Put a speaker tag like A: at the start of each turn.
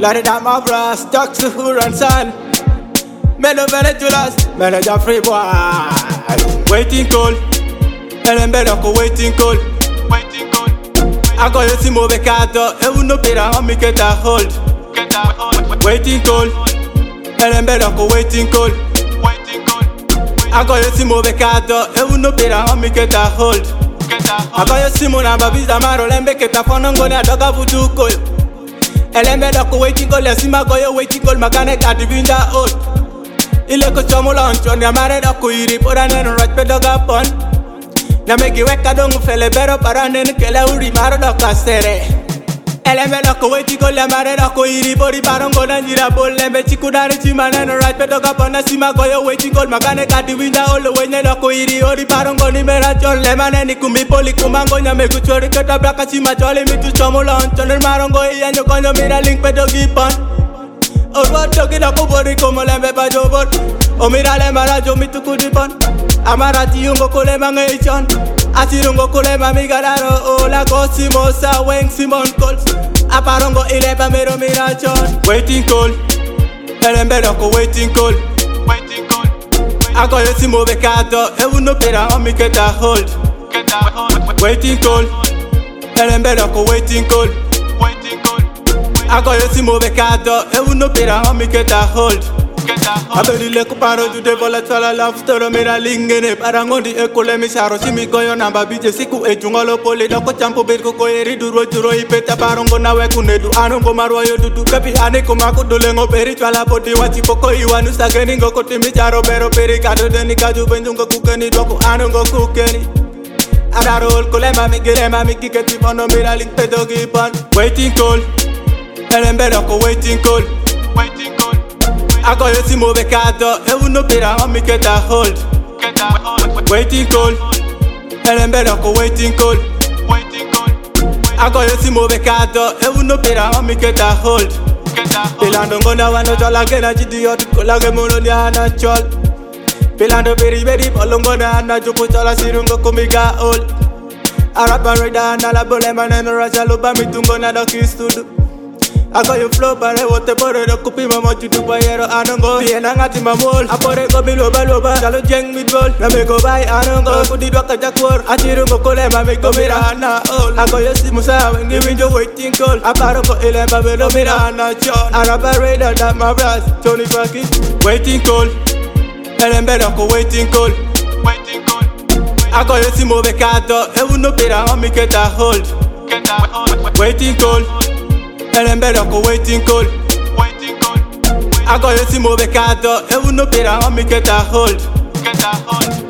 A: Let it out my brass, talk to who runs on. Men of Venezuelas, men of the free boy. Waiting call, and then better go waiting call. I got you see more becato, and we no better how me get a hold. Waiting call, and then better go waiting call. I got you see more becato, and we no better how me get a hold. I got you see more na babies amaro lembe get a phone go na doga vudu call. Elembe doko waiting call, ya sima go yo waiting call, magane kadi vinda old. Ile ko chomo lancho, ni amare doko iri pora neno right pe doga pon. Na meki weka dongu fele bero para nene kele uri maro doka sere. Elembe doko waiting call, ya amare doko iri pori barongo na njira bol. Lembe chiku dare chima neno right pe doga pon. Na sima go yo waiting call, magane kadi vinda old. Wenye doko iri ori barongo ni mera chon. Lemane ni kumbi poli kumango nyame kuchori kata braka chima choli mitu chomo lancho. Ner marongo iya nyo konyo mira link pe dogi pon. Orwa toki da kubori como lembe pa jobot. O mira lemba la jo mitu kudipon. Amarati yungo kule mangeichon. Asirungo kule mamigararo. O la cosimo sa weng simon calls. Aparongo ilepa mero mirachon. Waiting call, elembe doko waiting call. Ako yosimo becato, e uno pera homi get a hold. Waiting call, elembe doko waiting call. Ako yosimo becato, e uno pera homi get a hold. Abeli le kuparo jude vola tsala love story mira lingene parangondi ekole misaro simi goyo namba bije siku ejungolo pole doko champo berko ko eri duro juro ipeta parongo nawe kunedu anongo marwa yo dudu kapi ane ko makudole ngo peri twala poti wachi poko iwanu sageni ngo koti micharo pero peri kado deni kaju benjungo kukeni doko anongo kukeni Adarol kole mami gire mami kiketi pono mira ling pedogi pan Waiting call, elembe doko waiting call. I got you see more becato, and we no pera homi get a hold. Waiting call, and better go waiting call. I got you see more becato, and we no pera homi get a hold. Pelando ngona wano chola gena chidiot, kola gemulo ni ana chol. Pelando very very polongo na ana juku chola sirungo kumiga old. Araba rida na la bolema na no raja luba mitungo na doki studu. I got you flow pare wote pore do kupi mama chudu bayero anongo Piena ngati mamol apore go biloba loba Chalo jeng midball na me go buy anongo Kudi doka jakwar achiru go kole mame go mira na all I got you si musa wengi winjo waiting call Aparo go ile mame do mira na chon Araba radar that my brass Tony Faki Waiting call Elembe doko waiting call I got you si mo becato E uno pera homi get a hold Waiting call Elembe doko waiting call. I got you see more becato, e uno pera homi get a hold.